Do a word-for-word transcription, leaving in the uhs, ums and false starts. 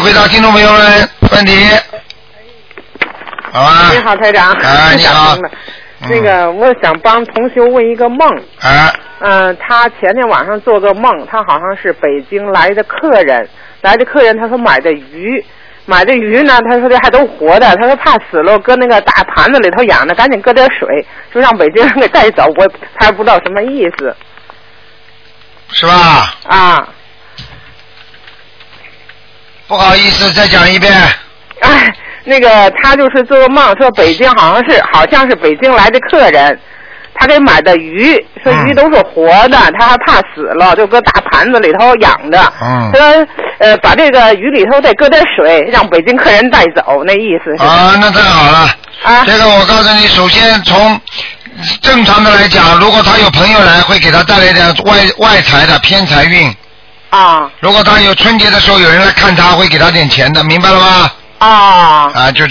回答听众朋友们问题。好吧。 你好，台长。 哎，你好。 那个，我想帮同学问一个梦。 啊。 嗯、呃，他前天晚上做个梦，他好像是北京来的客人，来的客人，他说买的鱼，买的鱼呢，他说这还都活的，他说怕死了，搁那个大盘子里头养着，赶紧搁点水，就让北京人给带走，我他也不知道什么意思。 是吧？ 啊。 不好意思，再讲一遍。 哎，那个他就是做个梦，说北京好像是好像是北京来的客人，他给买的鱼，说鱼都是活的，嗯、他还怕死了，就搁大盘子里头养着。 嗯。 他说呃把这个鱼里头再搁点水，让北京客人带走，那意思是。 啊，那太好了。啊。这个我告诉你，首先从正常的来讲，如果他有朋友来，会给他带来点外外财的偏财运。 啊。 如果他有春节的时候有人来看他，会给他点钱的，明白了吗？ 啊。 啊，就